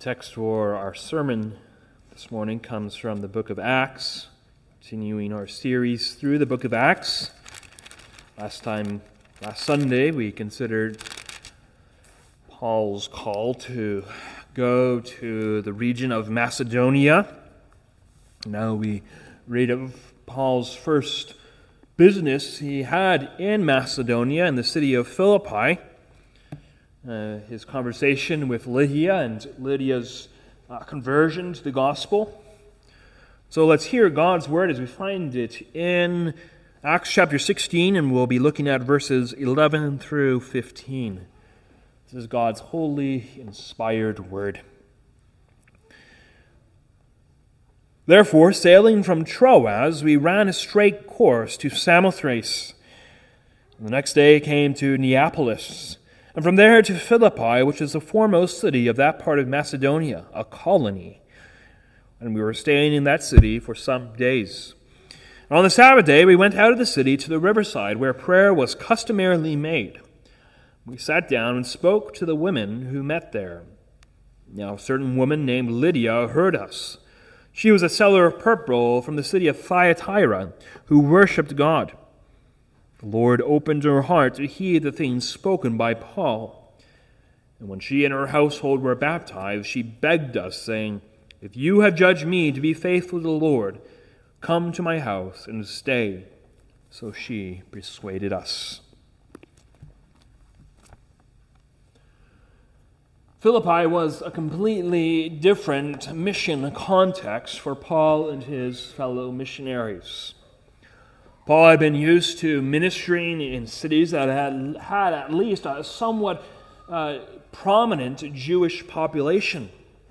text for our sermon this morning comes from the book of Acts, continuing our series through the book of Acts. Last Sunday, we considered Paul's call to go to the region of Macedonia. Now we read of Paul's first business he had in Macedonia, in the city of Philippi. His conversation with Lydia and Lydia's conversion to the gospel. So let's hear God's word as we find it in Acts chapter 16, and we'll be looking at verses 11 through 15. This is God's holy, inspired word. Therefore, sailing from Troas, we ran a straight course to Samothrace. The next day came to Neapolis, and from there to Philippi, which is the foremost city of that part of Macedonia, a colony. And we were staying in that city for some days. And on the Sabbath day, we went out of the city to the riverside, where prayer was customarily made. We sat down and spoke to the women who met there. Now a certain woman named Lydia heard us. She was a seller of purple from the city of Thyatira, who worshipped God. The Lord opened her heart to hear the things spoken by Paul. And when she and her household were baptized, she begged us, saying, "If you have judged me to be faithful to the Lord, come to my house and stay." So she persuaded us. Philippi was a completely different mission context for Paul and his fellow missionaries. Paul had been used to ministering in cities that had at least a somewhat prominent Jewish population.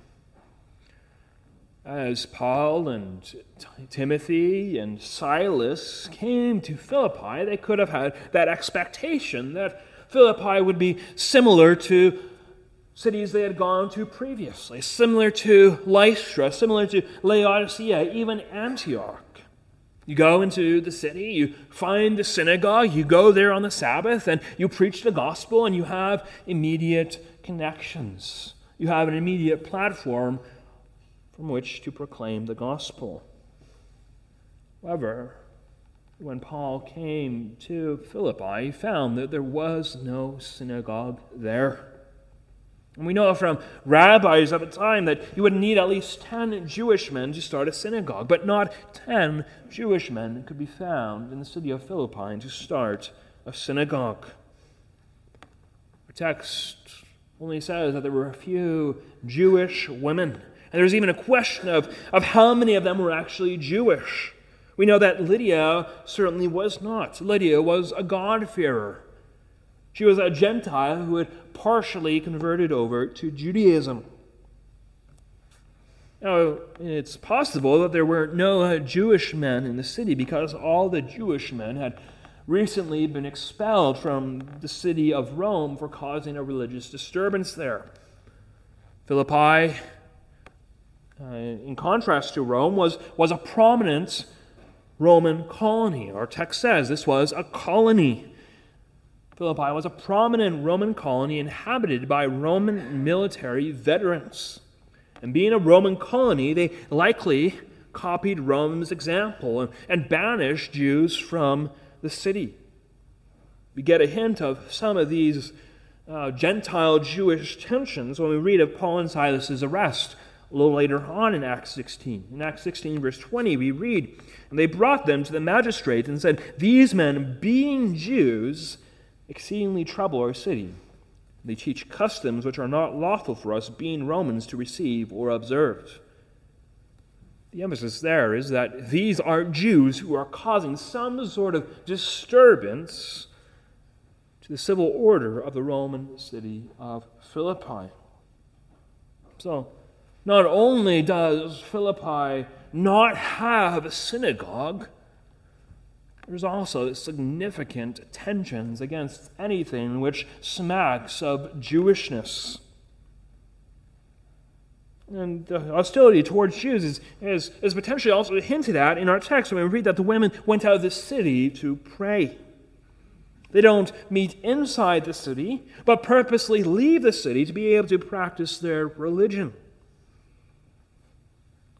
As Paul and Timothy and Silas came to Philippi, they could have had that expectation that Philippi would be similar to cities they had gone to previously, similar to Lystra, similar to Laodicea, even Antioch. You go into the city, you find the synagogue, you go there on the Sabbath, and you preach the gospel, and you have immediate connections. You have an immediate platform from which to proclaim the gospel. However, when Paul came to Philippi, he found that there was no synagogue there. And we know from rabbis at the time that you would need at least 10 Jewish men to start a synagogue, but not 10 Jewish men could be found in the city of Philippi to start a synagogue. The text only says that there were a few Jewish women, and there's even a question of how many of them were actually Jewish. We know that Lydia certainly was not. Lydia was a God-fearer. She was a Gentile who had partially converted over to Judaism. Now, it's possible that there were no Jewish men in the city because all the Jewish men had recently been expelled from the city of Rome for causing a religious disturbance there. Philippi, in contrast to Rome, was a prominent Roman colony. Our text says this was a colony. Philippi was a prominent Roman colony inhabited by Roman military veterans. And being a Roman colony, they likely copied Rome's example and banished Jews from the city. We get a hint of some of these Gentile Jewish tensions when we read of Paul and Silas' arrest a little later on in Acts 16. In Acts 16, verse 20, we read, "And they brought them to the magistrate and said, 'These men, being Jews, exceedingly trouble our city. They teach customs which are not lawful for us, being Romans, to receive or observe.'" The emphasis there is that these are Jews who are causing some sort of disturbance to the civil order of the Roman city of Philippi. So, not only does Philippi not have a synagogue, there's also significant tensions against anything which smacks of Jewishness. And the hostility towards Jews is potentially also hinted at in our text when we read that the women went out of the city to pray. They don't meet inside the city, but purposely leave the city to be able to practice their religion.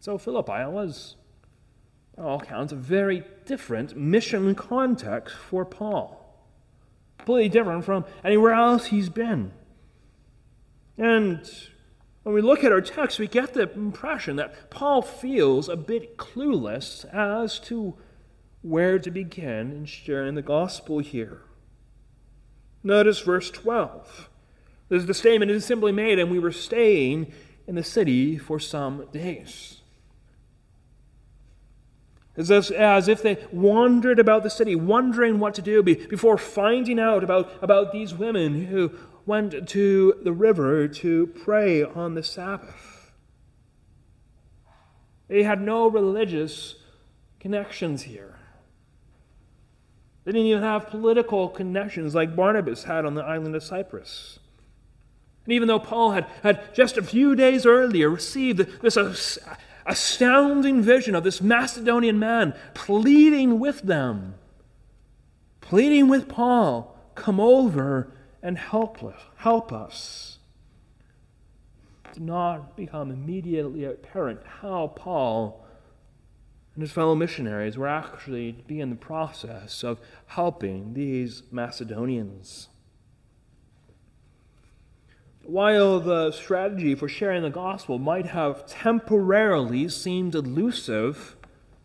So Philippi was, by all accounts, a very different mission context for Paul. Completely different from anywhere else he's been. And when we look at our text, we get the impression that Paul feels a bit clueless as to where to begin in sharing the gospel here. Notice verse 12. The statement is simply made, and we were staying in the city for some days. It's as if they wandered about the city, wondering what to do before finding out about these women who went to the river to pray on the Sabbath. They had no religious connections here. They didn't even have political connections like Barnabas had on the island of Cyprus. And even though Paul had just a few days earlier received this astounding vision of this Macedonian man pleading with them, pleading with Paul, come over and help us. It did not become immediately apparent how Paul and his fellow missionaries were actually to be in the process of helping these Macedonians. While the strategy for sharing the gospel might have temporarily seemed elusive,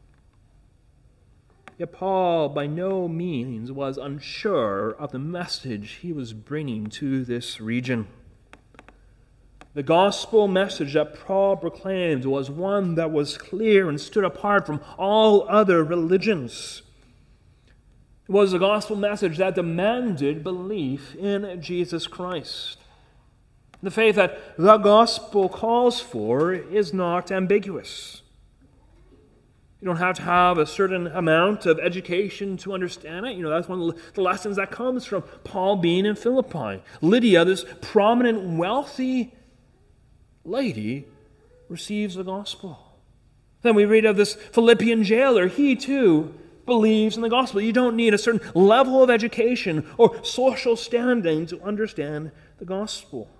yet Paul by no means was unsure of the message he was bringing to this region. The gospel message that Paul proclaimed was one that was clear and stood apart from all other religions. It was a gospel message that demanded belief in Jesus Christ. The faith that the gospel calls for is not ambiguous. You don't have to have a certain amount of education to understand it. That's one of the lessons that comes from Paul being in Philippi. Lydia, this prominent, wealthy lady, receives the gospel. Then we read of this Philippian jailer. He too believes in the gospel. You don't need a certain level of education or social standing to understand the gospel.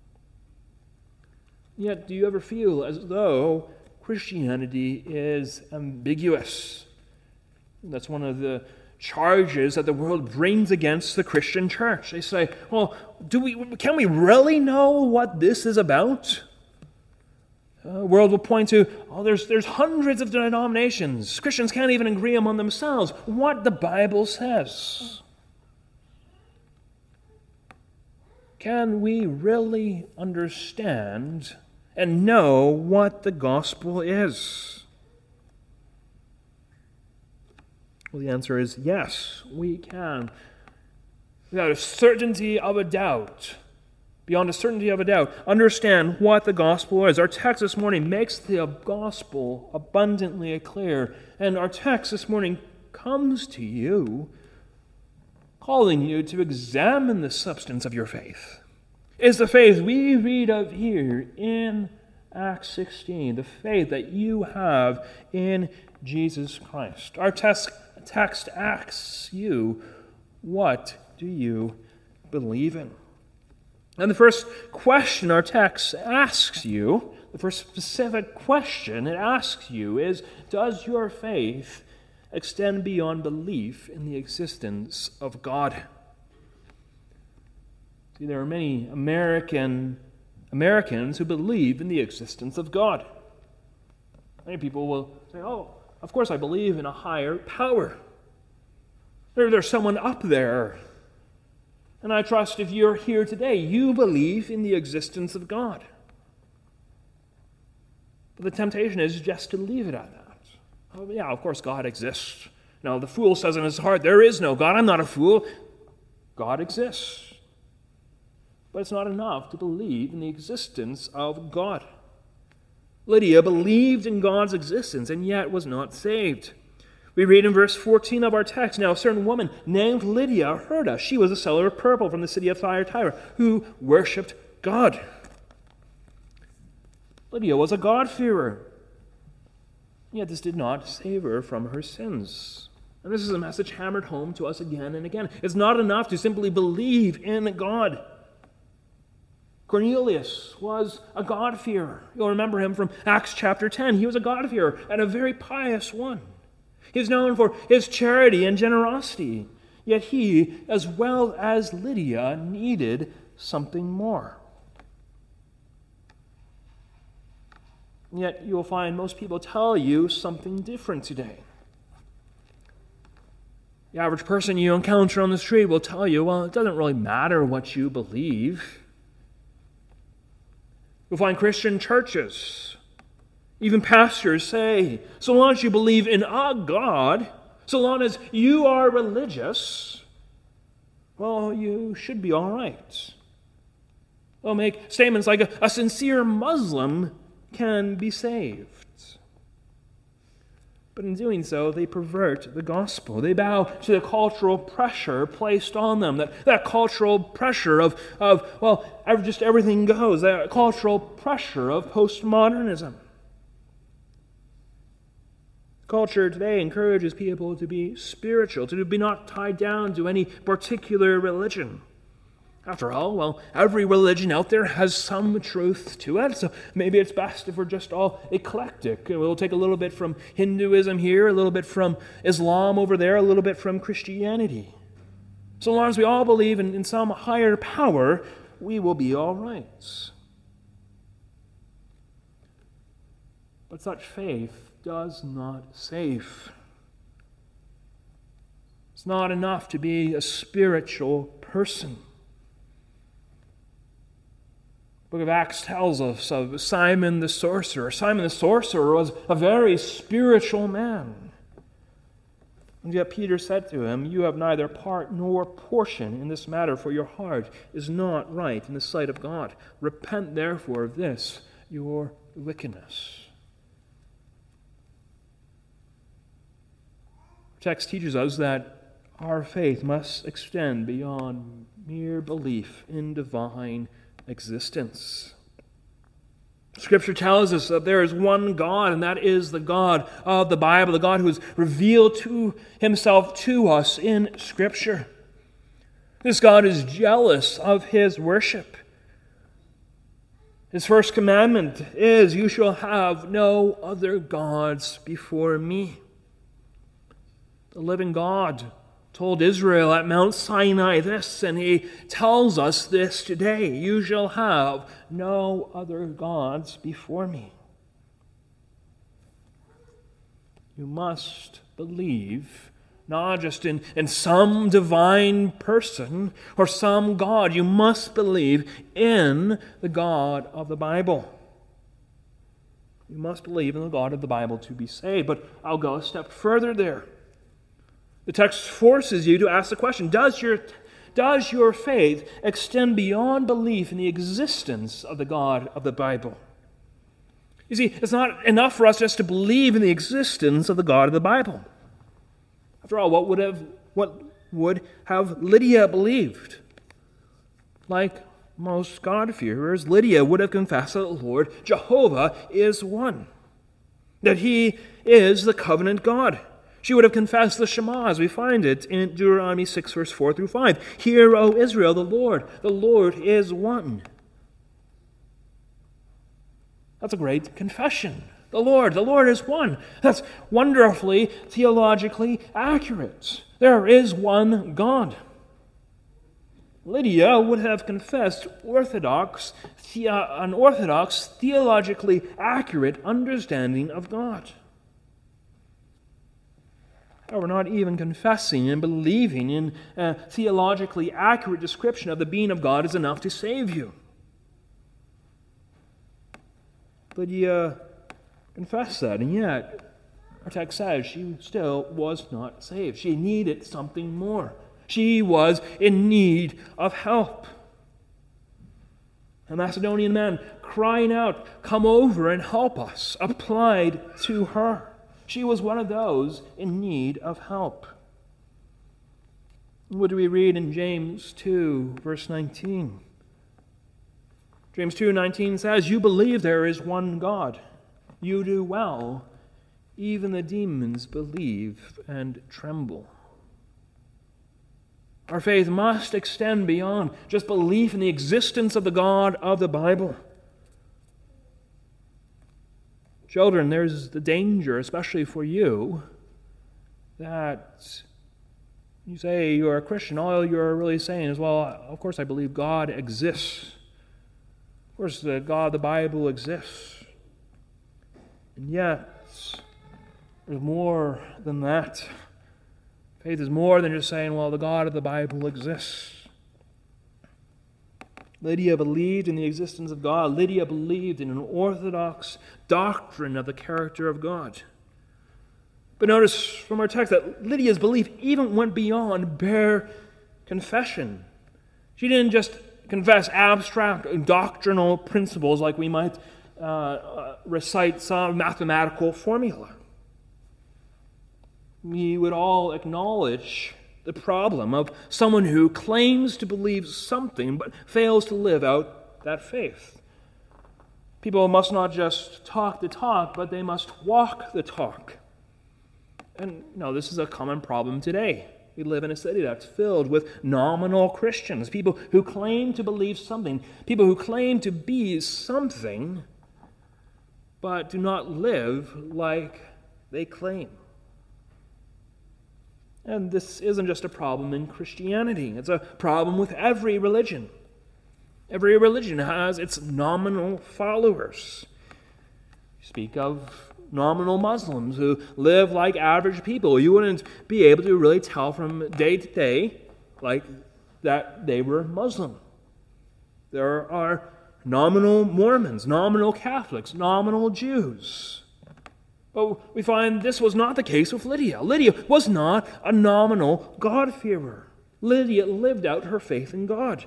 Yet, do you ever feel as though Christianity is ambiguous? That's one of the charges that the world brings against the Christian church. They say, well, can we really know what this is about? The world will point to, there's hundreds of denominations. Christians can't even agree among themselves what the Bible says. Can we really understand and know what the gospel is? Well, the answer is yes, we can. Without a certainty of a doubt, beyond a certainty of a doubt, understand what the gospel is. Our text this morning makes the gospel abundantly clear, and our text this morning comes to you, calling you to examine the substance of your faith. Is the faith we read of here in Acts 16, the faith that you have in Jesus Christ. Our text asks you, what do you believe in? And the first question our text asks you, the first specific question it asks you is, does your faith extend beyond belief in the existence of God? See, there are many Americans who believe in the existence of God. Many people will say, of course I believe in a higher power. There's someone up there. And I trust if you're here today, you believe in the existence of God. But the temptation is just to leave it at that. Oh, yeah, of course God exists. Now, the fool says in his heart, there is no God. I'm not a fool. God exists. But it's not enough to believe in the existence of God. Lydia believed in God's existence and yet was not saved. We read in verse 14 of our text, now a certain woman named Lydia heard us. She was a seller of purple from the city of Thyatira who worshipped God. Lydia was a God-fearer. Yet this did not save her from her sins. And this is a message hammered home to us again and again. It's not enough to simply believe in God. Cornelius was a God-fearer. You'll remember him from Acts chapter 10. He was a God-fearer and a very pious one. He is known for his charity and generosity. Yet he, as well as Lydia, needed something more. Yet you'll find most people tell you something different today. The average person you encounter on the street will tell you, well, it doesn't really matter what you believe. You'll find Christian churches, even pastors say, so long as you believe in a God, so long as you are religious, well, you should be all right. They'll make statements like a sincere Muslim can be saved. But in doing so, they pervert the gospel. They bow to the cultural pressure placed on them. That cultural pressure of just everything goes. That cultural pressure of postmodernism. Culture today encourages people to be spiritual, to be not tied down to any particular religion. After all, every religion out there has some truth to it, so maybe it's best if we're just all eclectic. We'll take a little bit from Hinduism here, a little bit from Islam over there, a little bit from Christianity. So long as we all believe in some higher power, we will be all right. But such faith does not save. It's not enough to be a spiritual person. The book of Acts tells us of Simon the sorcerer. Simon the sorcerer was a very spiritual man. And yet Peter said to him, "You have neither part nor portion in this matter, for your heart is not right in the sight of God. Repent therefore of this, your wickedness." The text teaches us that our faith must extend beyond mere belief in divine existence. Scripture tells us that there is one God, and that is the God of the Bible, the God who has revealed to himself to us in Scripture. This God is jealous of his worship. His first commandment is, "You shall have no other gods before me." The living God told Israel at Mount Sinai this, and he tells us this today: "You shall have no other gods before me." You must believe not just in some divine person or some God. You must believe in the God of the Bible. You must believe in the God of the Bible to be saved. But I'll go a step further there. The text forces you to ask the question, does your faith extend beyond belief in the existence of the God of the Bible? You see, it's not enough for us just to believe in the existence of the God of the Bible. After all, what would have Lydia believed? Like most God-fearers, Lydia would have confessed that the Lord Jehovah is one, that he is the covenant God. She would have confessed the Shema, as we find it in Deuteronomy 6, verse 4 through 5. "Hear, O Israel, the Lord is one." That's a great confession. The Lord is one. That's wonderfully theologically accurate. There is one God. Lydia would have confessed an orthodox, theologically accurate understanding of God. We're not even confessing and believing in a theologically accurate description of the being of God is enough to save you. Lydia confessed that, and yet our text says she still was not saved. She needed something more. She was in need of help. A Macedonian man crying out, "Come over and help us," applied to her. She was one of those in need of help. What do we read in James 2, verse 19? James 2:19 says, "You believe there is one God. You do well. Even the demons believe and tremble." Our faith must extend beyond just belief in the existence of the God of the Bible. Children, there's the danger, especially for you, that you say you're a Christian. All you're really saying is, well, of course I believe God exists. Of course the God of the Bible exists. And yet, there's more than that. Faith is more than just saying, well, the God of the Bible exists. Lydia believed in the existence of God. Lydia believed in an orthodox doctrine of the character of God. But notice from our text that Lydia's belief even went beyond bare confession. She didn't just confess abstract doctrinal principles like we might recite some mathematical formula. We would all acknowledge the problem of someone who claims to believe something but fails to live out that faith. People must not just talk the talk, but they must walk the talk. And this is a common problem today. We live in a city that's filled with nominal Christians, people who claim to believe something, people who claim to be something, but do not live like they claim. And this isn't just a problem in Christianity. It's a problem with every religion. Every religion has its nominal followers. You speak of nominal Muslims who live like average people. You wouldn't be able to really tell from day to day like that they were Muslim. There are nominal Mormons, nominal Catholics, nominal Jews. But we find this was not the case with Lydia. Lydia was not a nominal God-fearer. Lydia lived out her faith in God.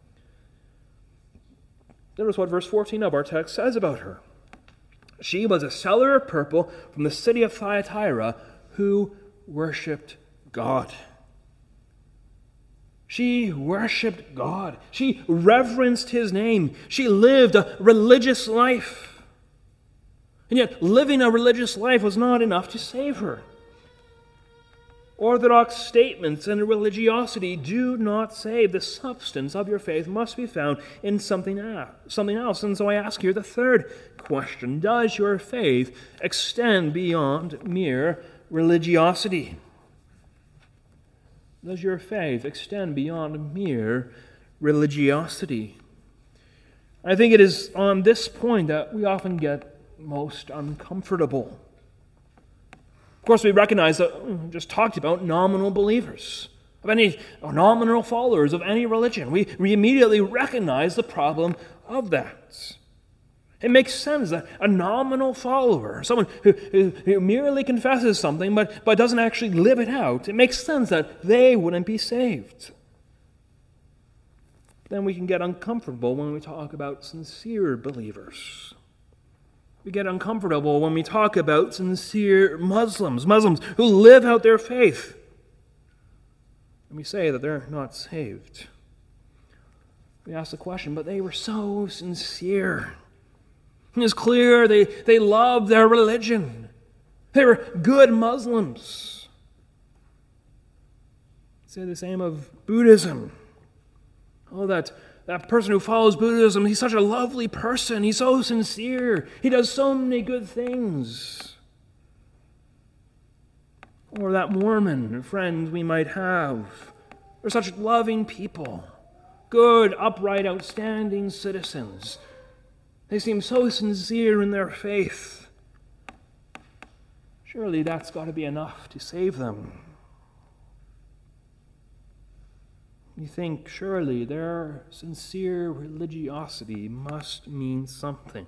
Notice what verse 14 of our text says about her. She was a seller of purple from the city of Thyatira who worshipped God. She worshipped God. She reverenced His name. She lived a religious life. And yet, living a religious life was not enough to save her. Orthodox statements and religiosity do not save. The substance of your faith must be found in something else. And so I ask here the third question. Does your faith extend beyond mere religiosity? Does your faith extend beyond mere religiosity? I think it is on this point that we often get most uncomfortable. Of course, we recognize that we just talked about nominal believers, of any nominal followers of any religion. We immediately recognize the problem of that. It makes sense that a nominal follower, someone who merely confesses something but doesn't actually live it out, it makes sense that they wouldn't be saved. Then we can get uncomfortable when we talk about sincere believers. We get uncomfortable when we talk about sincere Muslims who live out their faith. And we say that they're not saved. We ask the question, but they were so sincere. It's clear they loved their religion. They were good Muslims. Say the same of Buddhism. Oh, that person who follows Buddhism, he's such a lovely person. He's so sincere. He does so many good things. Or that Mormon friend we might have. They're such loving people. Good, upright, outstanding citizens. They seem so sincere in their faith. Surely that's got to be enough to save them. You think, surely their sincere religiosity must mean something.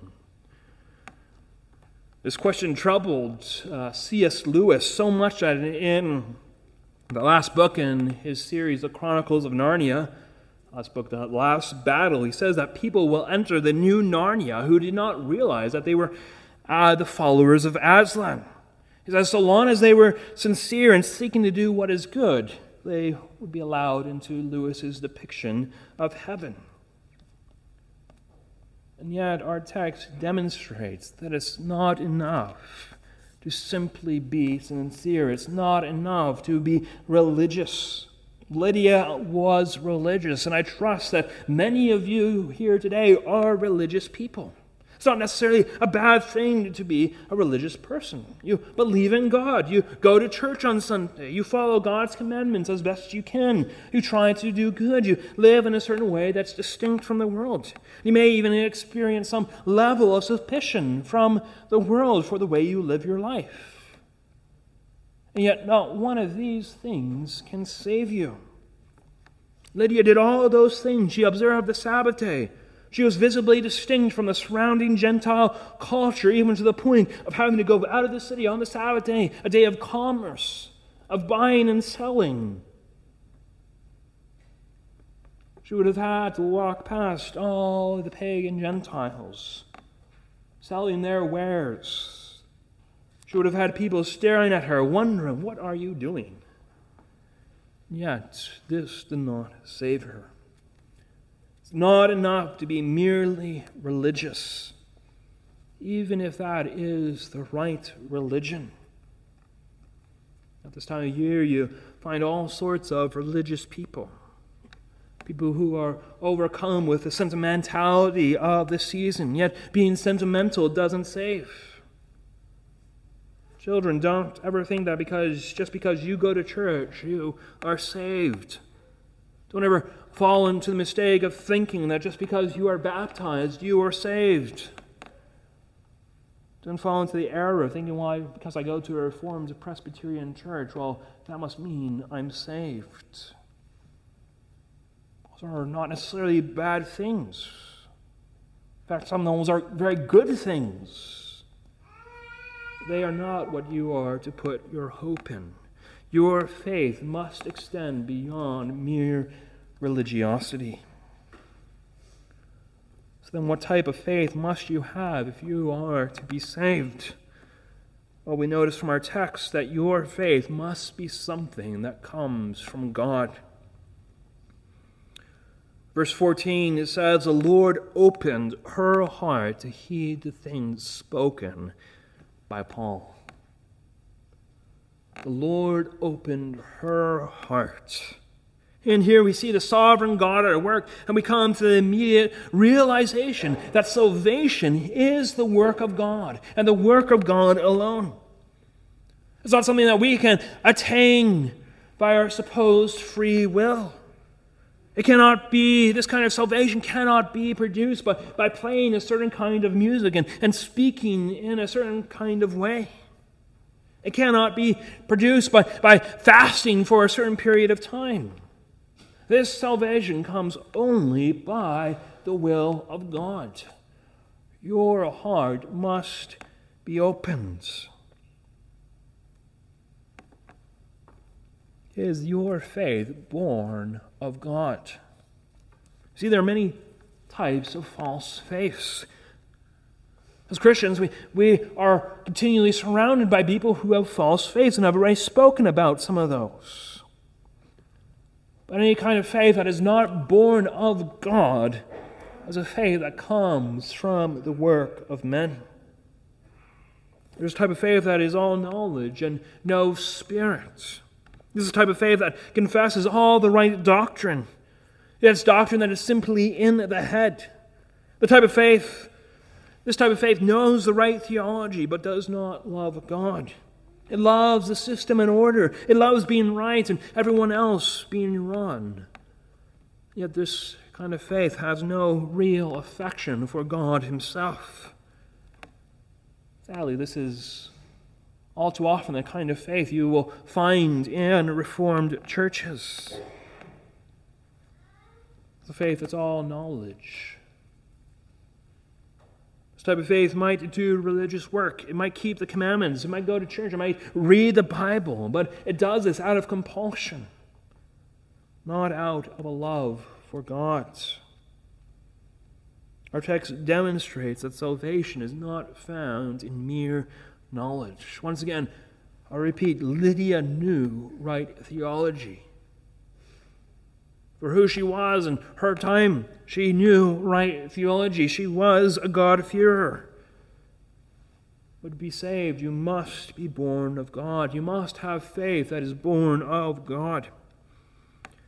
This question troubled C.S. Lewis so much that in the last book in his series, The Chronicles of Narnia, last book, The Last Battle, he says that people will enter the new Narnia who did not realize that they were the followers of Aslan. He says, so long as they were sincere in seeking to do what is good, they would be allowed into Lewis's depiction of heaven. And yet our text demonstrates that it's not enough to simply be sincere. It's not enough to be religious. Lydia was religious, and I trust that many of you here today are religious people. It's not necessarily a bad thing to be a religious person. You believe in God. You go to church on Sunday. You follow God's commandments as best you can. You try to do good. You live in a certain way that's distinct from the world. You may even experience some level of suspicion from the world for the way you live your life. And yet not one of these things can save you. Lydia did all of those things. She observed the Sabbath day. She was visibly distinct from the surrounding Gentile culture, even to the point of having to go out of the city on the Sabbath day, a day of commerce, of buying and selling. She would have had to walk past all the pagan Gentiles, selling their wares. She would have had people staring at her, wondering, what are you doing? Yet, this did not save her. It's not enough to be merely religious, even if that is the right religion. At this time of year, you find all sorts of religious people. People who are overcome with the sentimentality of the season, yet being sentimental doesn't save. Children, don't ever think that just because you go to church, you are saved. Don't ever fall into the mistake of thinking that just because you are baptized, you are saved. Don't fall into the error of thinking, why, because I go to a Reformed Presbyterian church, well, that must mean I'm saved. Those are not necessarily bad things. In fact, some of those are very good things. They are not what you are to put your hope in. Your faith must extend beyond mere religiosity. So then what type of faith must you have if you are to be saved? Well, we notice from our text that your faith must be something that comes from God. Verse 14, it says, the Lord opened her heart to heed the things spoken by Paul. The Lord opened her heart. And here we see the sovereign God at work, and we come to the immediate realization that salvation is the work of God, and the work of God alone. It's not something that we can attain by our supposed free will. It cannot be, this kind of salvation cannot be produced by playing a certain kind of music and speaking in a certain kind of way. It cannot be produced by fasting for a certain period of time. This salvation comes only by the will of God. Your heart must be opened. Is your faith born of God? See, there are many types of false faiths. As Christians, we are continually surrounded by people who have false faiths, and I've already spoken about some of those. But any kind of faith that is not born of God is a faith that comes from the work of men. There's a type of faith that is all knowledge and no spirit. This is a type of faith that confesses all the right doctrine. It's doctrine that is simply in the head. This type of faith knows the right theology but does not love God. It loves the system and order. It loves being right and everyone else being wrong. Yet this kind of faith has no real affection for God Himself. Sadly, this is all too often the kind of faith you will find in Reformed churches. It's a faith that's all knowledge. This type of faith might do religious work. It might keep the commandments. It might go to church. It might read the Bible. But it does this out of compulsion, not out of a love for God. Our text demonstrates that salvation is not found in mere knowledge. Once again, I repeat, Lydia knew right theology. For who she was in her time, she knew right theology. She was a God-fearer. But to be saved, you must be born of God. You must have faith that is born of God.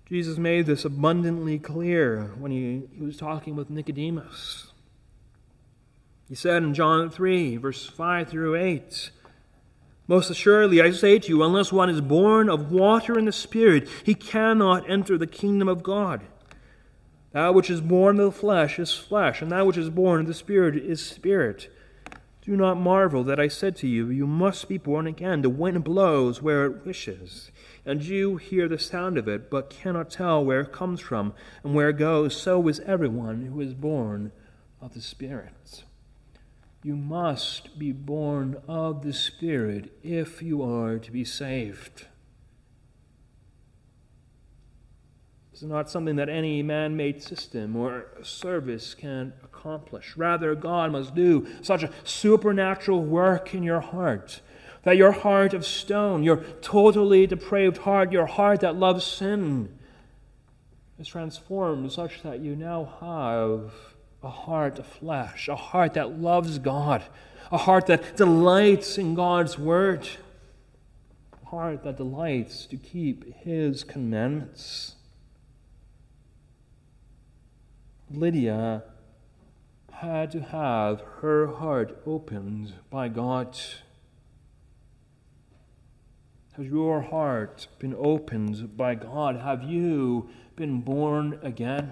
Jesus made this abundantly clear when he was talking with Nicodemus. He said in John 3, verse 5 through 8, "Most assuredly I say to you, unless one is born of water and the Spirit, he cannot enter the kingdom of God. That which is born of the flesh is flesh, and that which is born of the Spirit is spirit. Do not marvel that I said to you, you must be born again. The wind blows where it wishes, and you hear the sound of it, but cannot tell where it comes from and where it goes. So is everyone who is born of the Spirit." You must be born of the Spirit if you are to be saved. It's not something that any man-made system or service can accomplish. Rather, God must do such a supernatural work in your heart that your heart of stone, your totally depraved heart, your heart that loves sin, is transformed such that you now have a heart of flesh, a heart that loves God, a heart that delights in God's word, a heart that delights to keep His commandments. Lydia had to have her heart opened by God. Has your heart been opened by God? Have you been born again?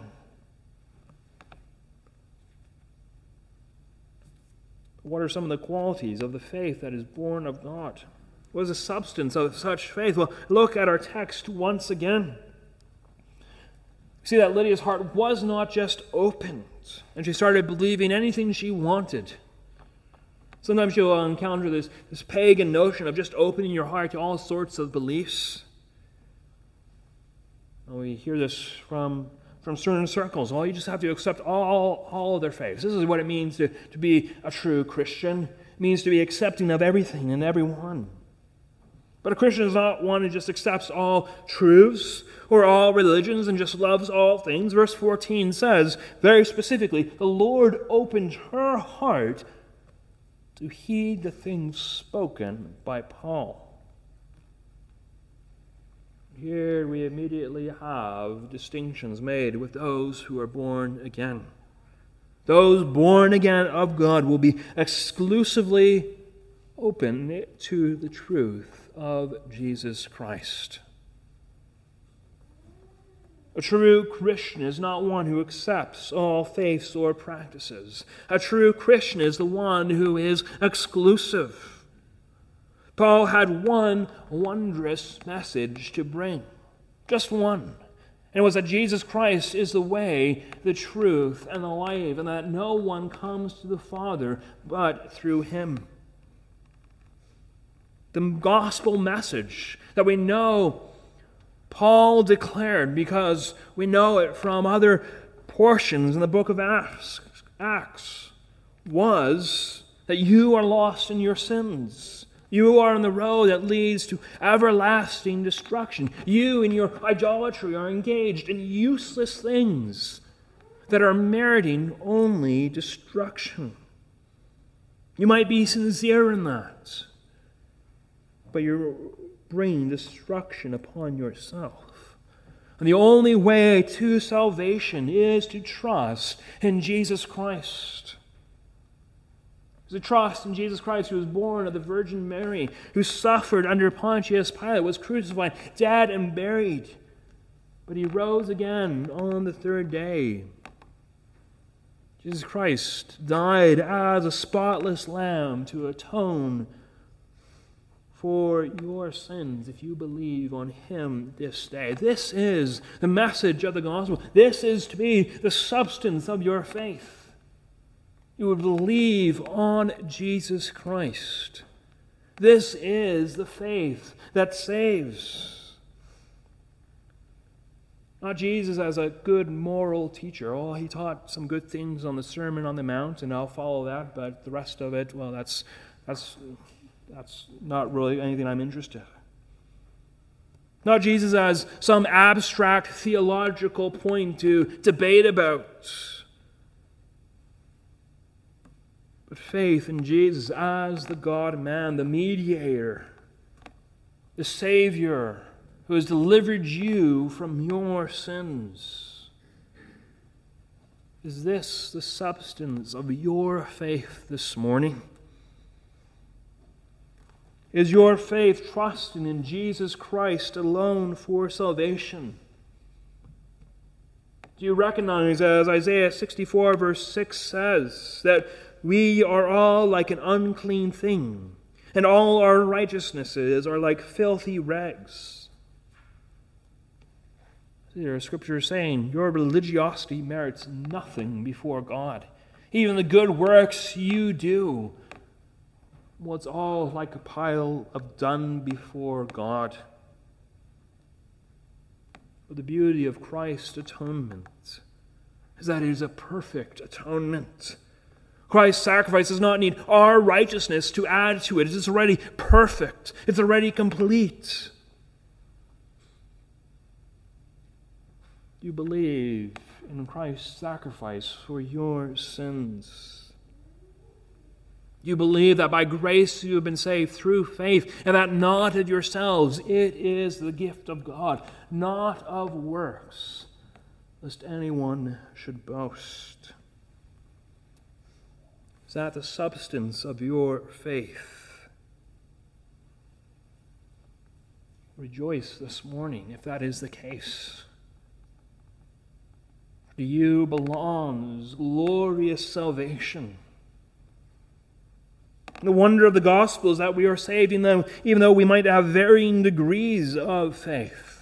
What are some of the qualities of the faith that is born of God? What is the substance of such faith? Well, look at our text once again. See that Lydia's heart was not just opened, and she started believing anything she wanted. Sometimes you'll encounter this pagan notion of just opening your heart to all sorts of beliefs. And we hear this from certain circles. You just have to accept all of their faiths. This is what it means to be a true Christian. It means to be accepting of everything and everyone. But a Christian is not one who just accepts all truths or all religions and just loves all things. Verse 14 says very specifically, the Lord opened her heart to heed the things spoken by Paul. Here we immediately have distinctions made with those who are born again. Those born again of God will be exclusively open to the truth of Jesus Christ. A true Christian is not one who accepts all faiths or practices. A true Christian is the one who is exclusive. Paul had one wondrous message to bring. Just one. And it was that Jesus Christ is the way, the truth, and the life, and that no one comes to the Father but through Him. The gospel message that we know Paul declared, because we know it from other portions in the book of Acts, was that you are lost in your sins. You are on the road that leads to everlasting destruction. You in your idolatry are engaged in useless things that are meriting only destruction. You might be sincere in that, but you're bringing destruction upon yourself. And the only way to salvation is to trust in Jesus Christ. To trust in Jesus Christ, who was born of the Virgin Mary, who suffered under Pontius Pilate, was crucified, dead, and buried. But He rose again on the third day. Jesus Christ died as a spotless lamb to atone for your sins if you believe on Him this day. This is the message of the gospel. This is to be the substance of your faith. You would believe on Jesus Christ. This is the faith that saves. Not Jesus as a good moral teacher. Oh, He taught some good things on the Sermon on the Mount, and I'll follow that, but the rest of it, well, that's not really anything I'm interested in. Not Jesus as some abstract theological point to debate about, but faith in Jesus as the God-man, the mediator, the Savior, who has delivered you from your sins. Is this the substance of your faith this morning? Is your faith trusting in Jesus Christ alone for salvation? Do you recognize, as Isaiah 64 verse 6 says, that we are all like an unclean thing, and all our righteousnesses are like filthy rags? There, Scripture is saying your religiosity merits nothing before God. Even the good works you do, well, it's all like a pile of dung before God. But the beauty of Christ's atonement is that it is a perfect atonement. Christ's sacrifice does not need our righteousness to add to it. It is already perfect. It's already complete. Do you believe in Christ's sacrifice for your sins? Do you believe that by grace you have been saved through faith, and that not of yourselves, it is the gift of God, not of works, lest anyone should boast? Is that the substance of your faith? Rejoice this morning if that is the case. To you belongs glorious salvation. The wonder of the gospel is that we are saved even though we might have varying degrees of faith.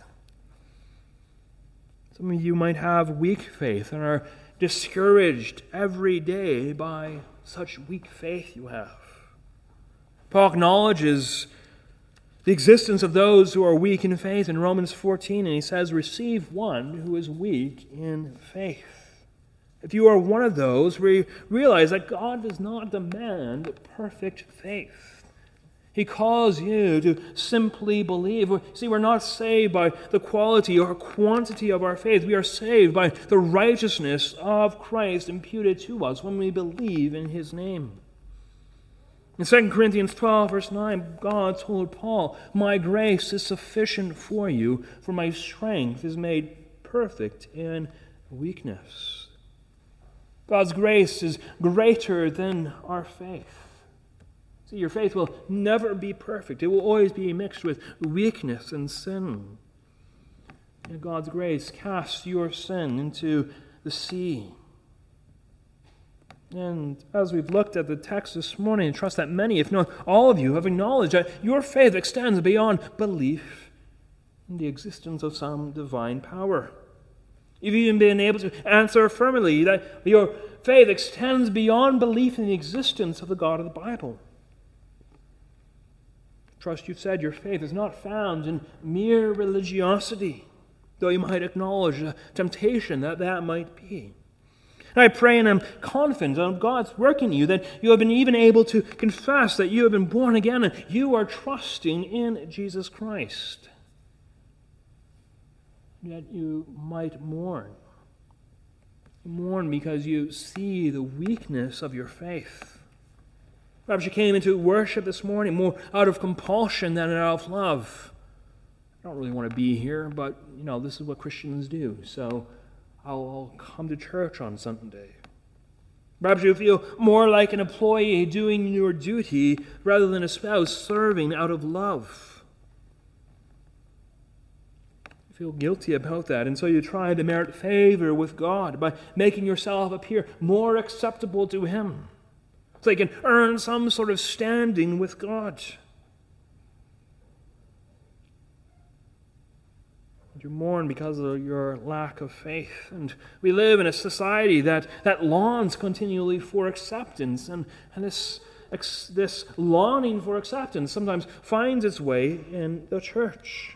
Some of you might have weak faith and are discouraged every day by such weak faith you have. Paul acknowledges the existence of those who are weak in faith in Romans 14, and he says, receive one who is weak in faith. If you are one of those, we realize that God does not demand perfect faith. He calls you to simply believe. See, we're not saved by the quality or quantity of our faith. We are saved by the righteousness of Christ imputed to us when we believe in His name. In 2 Corinthians 12, verse 9, God told Paul, my grace is sufficient for you, for my strength is made perfect in weakness. God's grace is greater than our faith. See, your faith will never be perfect. It will always be mixed with weakness and sin. And God's grace casts your sin into the sea. And as we've looked at the text this morning, I trust that many, if not all of you, have acknowledged that your faith extends beyond belief in the existence of some divine power. You've even been able to answer affirmatively that your faith extends beyond belief in the existence of the God of the Bible. Trust you've said your faith is not found in mere religiosity, though you might acknowledge the temptation that might be. And I pray and I'm confident of God's work in you, that you have been even able to confess that you have been born again and you are trusting in Jesus Christ. Yet you might mourn. Mourn because you see the weakness of your faith. Perhaps you came into worship this morning more out of compulsion than out of love. I don't really want to be here, but this is what Christians do, so I'll come to church on Sunday. Perhaps you feel more like an employee doing your duty rather than a spouse serving out of love. Feel guilty about that, and so you try to merit favor with God by making yourself appear more acceptable to Him, so you can earn some sort of standing with God. You mourn because of your lack of faith, and we live in a society that longs continually for acceptance, and this longing for acceptance sometimes finds its way in the church.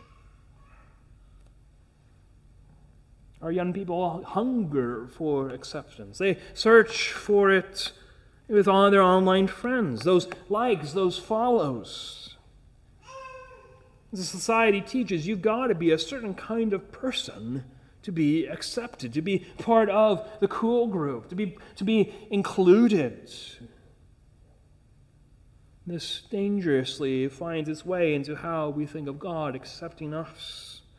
Our young people hunger for acceptance. They search for it with all their online friends, those likes, those follows. The society teaches you've got to be a certain kind of person to be accepted, to be part of the cool group, to be included. This dangerously finds its way into how we think of God accepting us.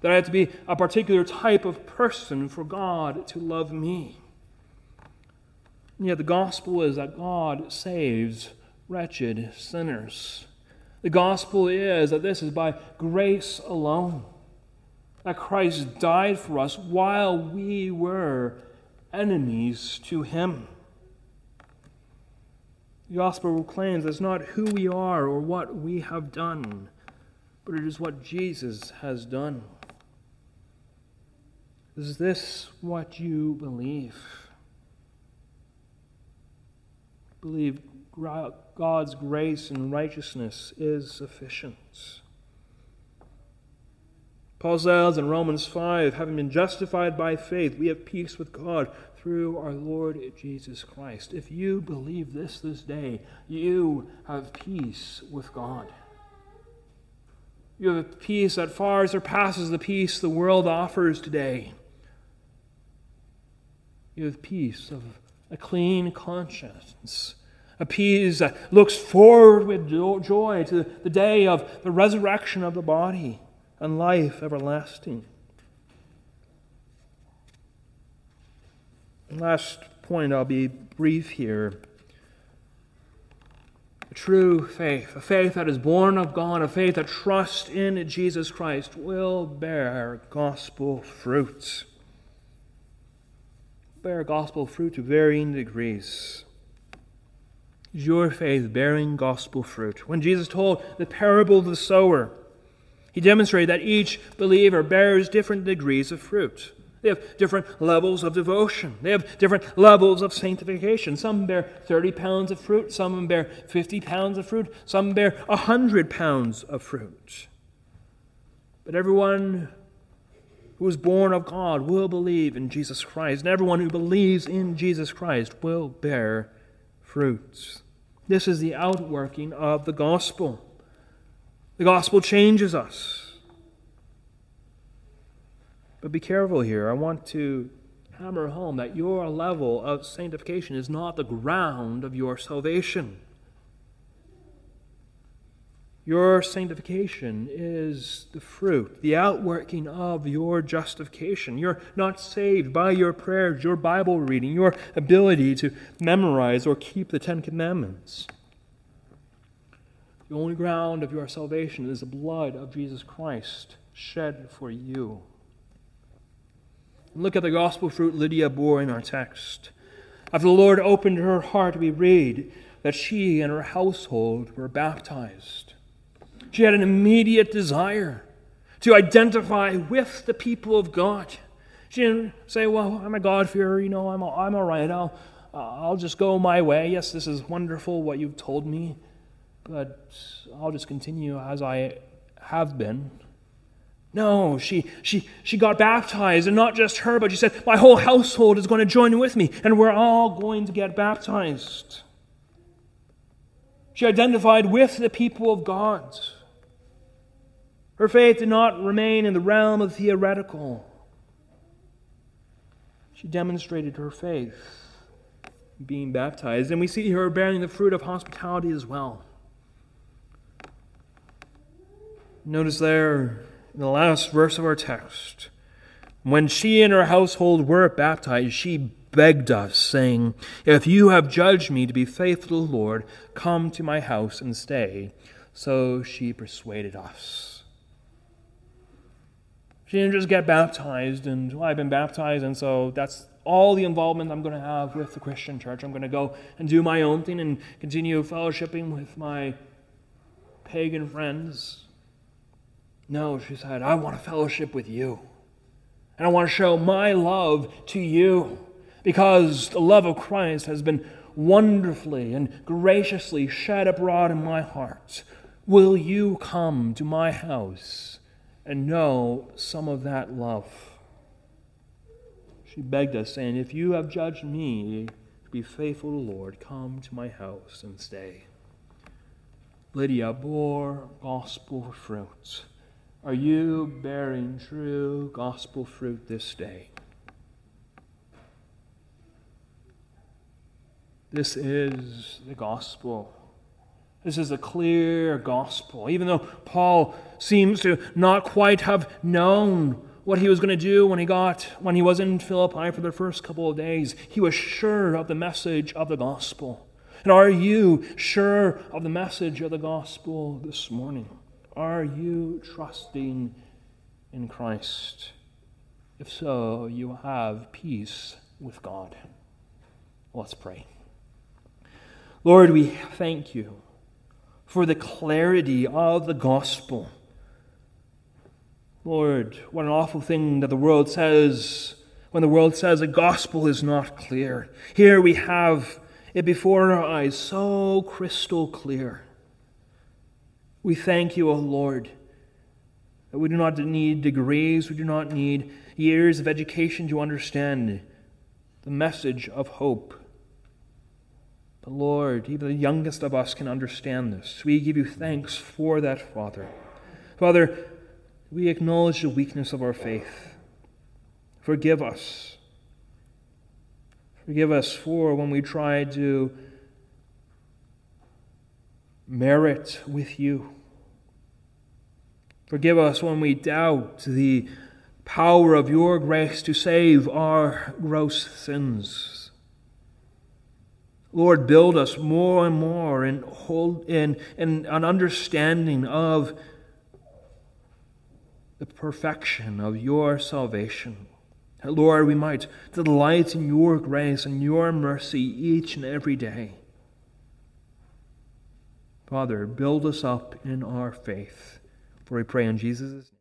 that I have to be a particular type of person for God to love me. And yet the gospel is that God saves wretched sinners. The gospel is that this is by grace alone, that Christ died for us while we were enemies to Him. The gospel proclaims that it's not who we are or what we have done, but it is what Jesus has done. Is this what you believe? Believe God's grace and righteousness is sufficient. Paul says in Romans 5, having been justified by faith, we have peace with God through our Lord Jesus Christ. If you believe this day, you have peace with God. You have a peace that far surpasses the peace the world offers today. You have peace of a clean conscience, a peace that looks forward with joy to the day of the resurrection of the body and life everlasting. Last point, I'll be brief here. A true faith, a faith that is born of God, a faith that trusts in Jesus Christ, will bear gospel fruits. Bear gospel fruit to varying degrees. Is your faith bearing gospel fruit? When Jesus told the parable of the sower, He demonstrated that each believer bears different degrees of fruit. They have different levels of devotion. They have different levels of sanctification. Some bear 30 pounds of fruit. Some bear 50 pounds of fruit. Some bear 100 pounds of fruit. But everyone who is born of God will believe in Jesus Christ. And everyone who believes in Jesus Christ will bear fruits. This is the outworking of the gospel. The gospel changes us. But be careful here. I want to hammer home that your level of sanctification is not the ground of your salvation. Your sanctification is the fruit, the outworking of your justification. You're not saved by your prayers, your Bible reading, your ability to memorize or keep the Ten Commandments. The only ground of your salvation is the blood of Jesus Christ shed for you. Look at the gospel fruit Lydia bore in our text. After the Lord opened her heart, we read that she and her household were baptized. She had an immediate desire to identify with the people of God. She didn't say, well, I'm a God-fearer, I'm all right. I'll just go my way. Yes, this is wonderful what you've told me, but I'll just continue as I have been. No, she got baptized, and not just her, but she said, my whole household is going to join with me, and we're all going to get baptized. She identified with the people of God. Her faith did not remain in the realm of theoretical. She demonstrated her faith being baptized, and we see her bearing the fruit of hospitality as well. Notice there, in the last verse of our text, when she and her household were baptized, she begged us, saying, if you have judged me to be faithful to the Lord, come to my house and stay. So she persuaded us. She didn't just get baptized and, well, I've been baptized, and so that's all the involvement I'm going to have with the Christian church. I'm going to go and do my own thing and continue fellowshipping with my pagan friends. No, she said, I want to fellowship with you. And I want to show my love to you, because the love of Christ has been wonderfully and graciously shed abroad in my heart. Will you come to my house and know some of that love? She begged us, saying, if you have judged me to be faithful to the Lord, come to my house and stay. Lydia bore gospel fruit. Are you bearing true gospel fruit this day? This is the gospel. This is a clear gospel. Even though Paul seems to not quite have known what he was going to do when he was in Philippi for the first couple of days, he was sure of the message of the gospel. And are you sure of the message of the gospel this morning? Are you trusting in Christ? If so, you have peace with God. Let's pray. Lord, we thank you for the clarity of the gospel. Lord, what an awful thing that the world says when the world says the gospel is not clear. Here we have it before our eyes, so crystal clear. We thank you, O Lord, that we do not need degrees, we do not need years of education to understand the message of hope. But Lord, even the youngest of us can understand this. We give you thanks for that, Father. Father, we acknowledge the weakness of our faith. Forgive us. Forgive us for when we try to merit with you. Forgive us when we doubt the power of your grace to save our gross sins. Lord, build us more and more in an understanding of the perfection of your salvation. Lord, we might delight in your grace and your mercy each and every day. Father, build us up in our faith. For we pray in Jesus' name.